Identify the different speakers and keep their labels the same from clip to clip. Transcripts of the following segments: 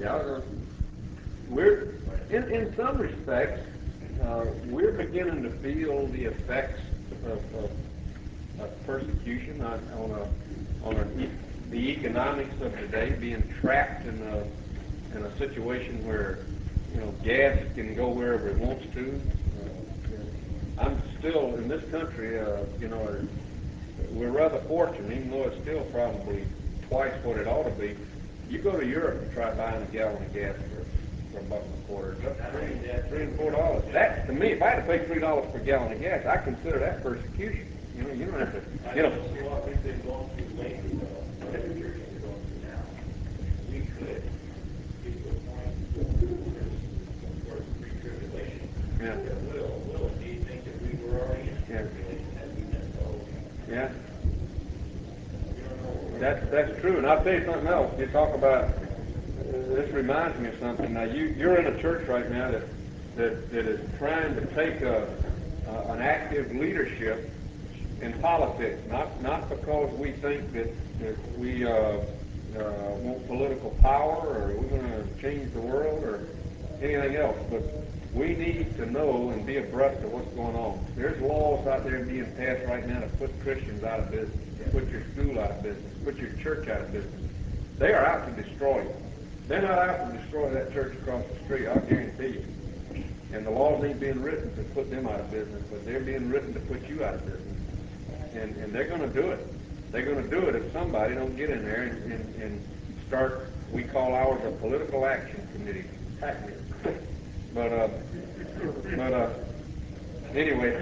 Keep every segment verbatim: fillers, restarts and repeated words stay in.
Speaker 1: Yeah, uh, we're in in some respects uh, we're beginning to feel the effects of, of, of persecution on, on a on a, e- the economics of today, being trapped in a in a situation where you know gas can go wherever it wants to. Uh, I'm still in this country. Uh, you know, we're rather fortunate, even though it's still probably twice what it ought to be. You go to Europe and try buying a gallon of gas for, for a buck and a quarter. It's up to three, three and four dollars. That, to me, if I had to pay three dollars per gallon of gas, I consider that persecution. You know, you don't have to, you know.
Speaker 2: What we've been going through lately, though, what the church is going through now, we could get to a point, of course, pre-tribulation,
Speaker 1: Yeah.
Speaker 2: that will, will indeed think that we were already in
Speaker 1: Yeah.
Speaker 2: tribulation as we met the whole.
Speaker 1: Yeah.
Speaker 2: We don't know.
Speaker 1: That's that's true, and I'll tell you something else. You talk about uh, this reminds me of something. Now you you're in a church right now that that, that is trying to take a, uh, an active leadership in politics. Not not because we think that that we uh, uh, want political power or we're going to change the world or anything else, but we need to know and be abreast of what's going on. There's laws out there being passed right now to put Christians out of business, to put your school out of business, put your church out of business. They are out to destroy you. They're not out to destroy that church across the street, I'll guarantee you. And the laws ain't being written to put them out of business, but they're being written to put you out of business. And, and they're going to do it. They're going to do it if somebody don't get in there and, and, and start, we call ours a political action committee. But, uh, but, uh, anyway,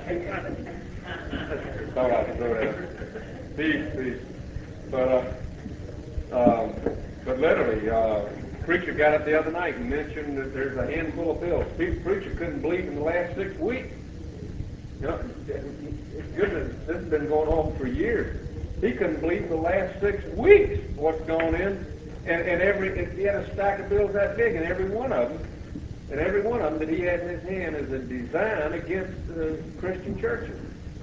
Speaker 1: thought I'd throw that up. Peace, peace. But, uh, um, but literally, uh, preacher got up the other night and mentioned that there's a handful of bills. Pe- Preacher couldn't believe in the last six weeks. You know, goodness, this has been going on for years. He couldn't believe the last six weeks what's going in, and, and every he had a stack of bills that big, and every one of them, and every one of them that he had in his hand is a design against uh, Christian churches.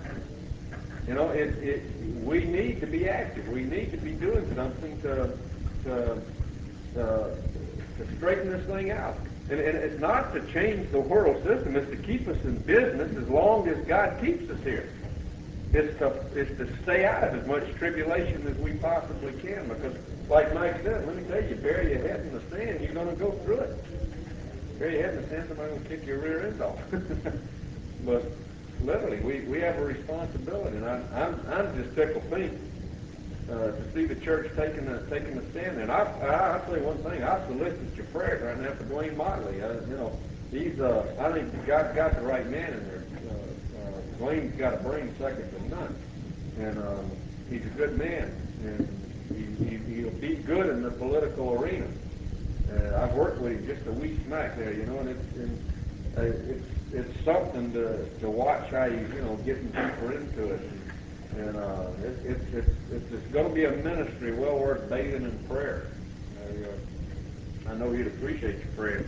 Speaker 1: You know, it, it we need to be active. We need to be doing something to to to, to straighten this thing out. And, and it's not to change the world system. It's to keep us in business as long as God keeps us here. It's to, it's to stay out of as much tribulation as we possibly can. Because, like Mike said, let me tell you, bury your head in the sand, you're going to go through it. Bury your head in the sand, somebody's going to kick your rear end off. But literally, we, we have a responsibility. And I, I'm, I'm just tickled pink uh, to see the church taking a, taking a stand. And I, I, I'll tell you one thing, I solicit your prayers right now for Dwayne Motley. Uh, you know, he's, uh, I think God got the right man in there. Uh, uh, Dwayne's got a brain second to none. And uh, he's a good man. And he, he, he'll be good in the political arena. Uh, I've worked with him just a wee smack there, you know, and it's, and, uh, it's, it's something to, to watch how he's, you know, getting deeper into it. And, And uh, it, it, it's it's it's going to be a ministry well worth bathing in prayer. I, uh, I know he'd appreciate your prayers.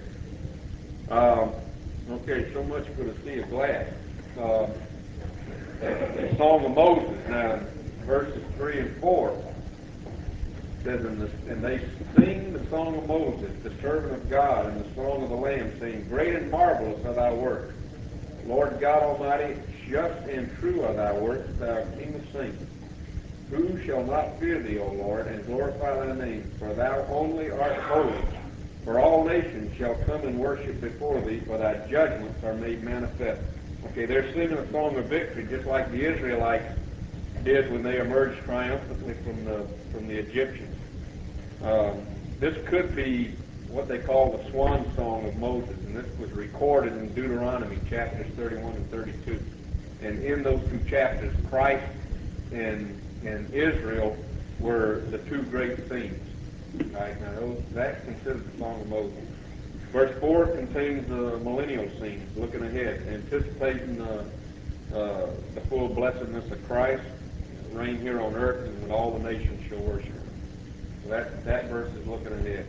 Speaker 1: Um, okay, so much for the sea of glass. Uh, the Song of Moses, now, verses three and four, says, in the, and they sing the Song of Moses, the servant of God, and the Song of the Lamb, saying, Great and marvelous are thy works, Lord God Almighty, just and true are thy works, thou King of saints. Who shall not fear thee, O Lord, and glorify thy name? For thou only art holy. For all nations shall come and worship before thee, for thy judgments are made manifest. Okay, they're singing a song of victory, just like the Israelites did when they emerged triumphantly from the from the Egyptians. Um, this could be what they call the swan song of Moses, and this was recorded in Deuteronomy chapters thirty-one and thirty-two. And in those two chapters, Christ and and Israel were the two great themes. Right now, those, that's considered the Song of Moses. Verse four contains the millennial scenes, looking ahead, anticipating the uh, the full blessedness of Christ, reign here on earth, and when all the nations shall worship Him. So that that verse is looking ahead.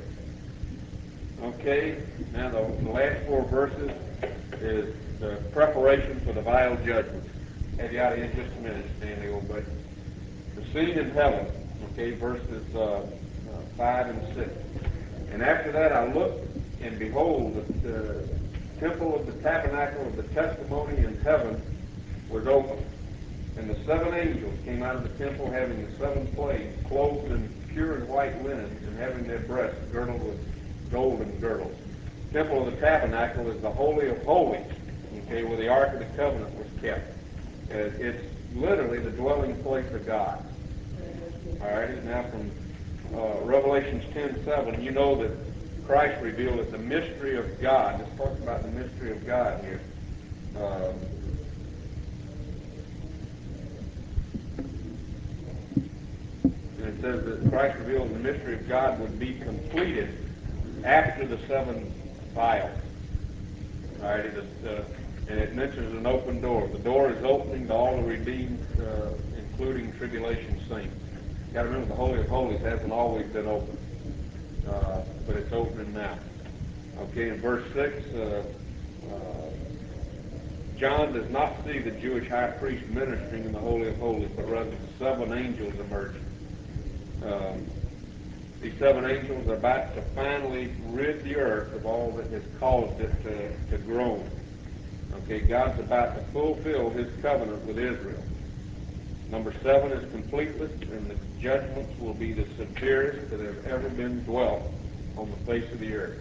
Speaker 1: Okay, now the, the last four verses is the preparation for the vial judgment. Have you out of here in just a minute, Stanley, old buddy. The scene in heaven, okay, verses uh, uh, five and six. And after that I looked, and behold, the, the temple of the tabernacle of the testimony in heaven was open. And the seven angels came out of the temple, having the seven plagues, clothed in pure and white linen, and having their breasts girdled with golden girdles. The temple of the tabernacle is the Holy of Holies, okay, where the Ark of the Covenant was kept. Uh, it's literally the dwelling place of God. All right, now from uh, Revelations ten seven, you know that Christ revealed that the mystery of God, this talks about the mystery of God here, uh, and it says that Christ revealed the mystery of God would be completed after the seven vials. All right, it is, uh, and it mentions an open door. The door is opening to all the redeemed, uh, including tribulation saints. You got to remember, the Holy of Holies hasn't always been open, uh, but it's opening now. Okay, in verse six, uh, uh, John does not see the Jewish high priest ministering in the Holy of Holies, but rather the seven angels emerging. Um, these seven angels are about to finally rid the earth of all that has caused it to, to groan. Okay, God's about to fulfill his covenant with Israel. Number seven is completeness, and the judgments will be the severest that have ever been dwelt on the face of the earth.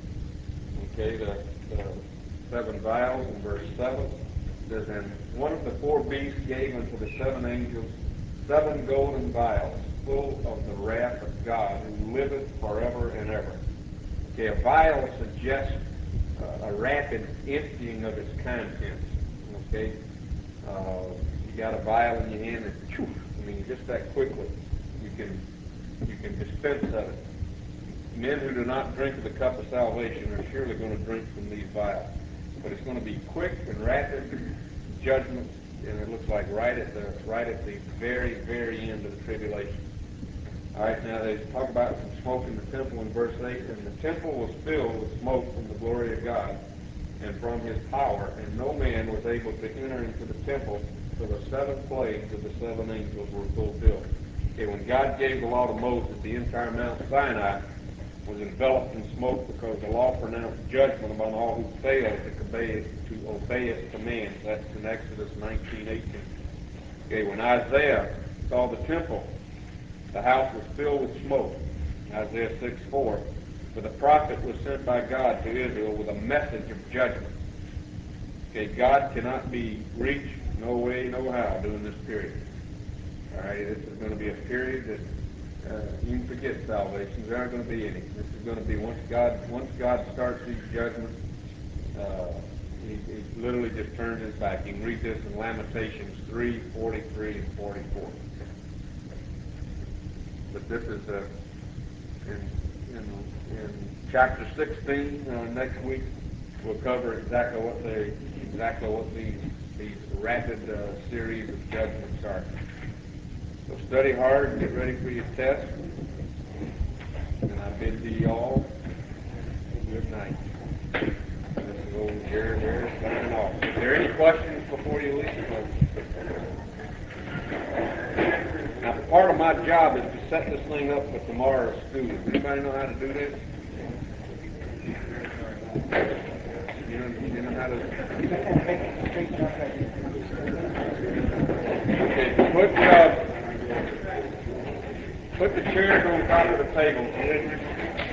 Speaker 1: Okay, the, the seven vials in verse seven says, and one of the four beasts gave unto the seven angels seven golden vials full of the wrath of God, who liveth forever and ever. Okay, a vial suggests uh, a rapid emptying of its contents. Okay, uh, you got a vial in your hand, and phew, I mean, just that quickly you can you can dispense of it. Men who do not drink of the cup of salvation are surely going to drink from these vials, but it's going to be quick and rapid judgment, and it looks like right at the right at the very very end of the tribulation. All right, now they talk about some smoke in the temple in verse eight, and the temple was filled with smoke from the glory of God and from his power, and no man was able to enter into the temple till the seven plagues of the seven angels were fulfilled. Okay, when God gave the law to Moses, the entire Mount Sinai was enveloped in smoke because the law pronounced judgment upon all who failed to obey, to obey its commands. That's in Exodus nineteen eighteen. Okay, when Isaiah saw the temple, the house was filled with smoke. Isaiah six four. For the prophet was sent by God to Israel with a message of judgment. Okay, God cannot be reached, no way, no how, during this period. All right, this is going to be a period that uh, you can forget salvation. There aren't going to be any. This is going to be once God once God starts these judgments, uh, he, he literally just turns his back. You can read this in Lamentations three forty-three and forty-four. But this is uh, in, in in chapter sixteen. Uh, next week we'll cover exactly what they exactly what these these rapid uh, series of judgments are. So study hard and get ready for your test. And I bid thee all a good night. This is old Jared here signing off. Is there any questions before you leave? Now, part of my job is to set this thing up for tomorrow's students. Anybody know how to do this? You know, you know how to... Okay, put, uh, put the chairs on top of the table.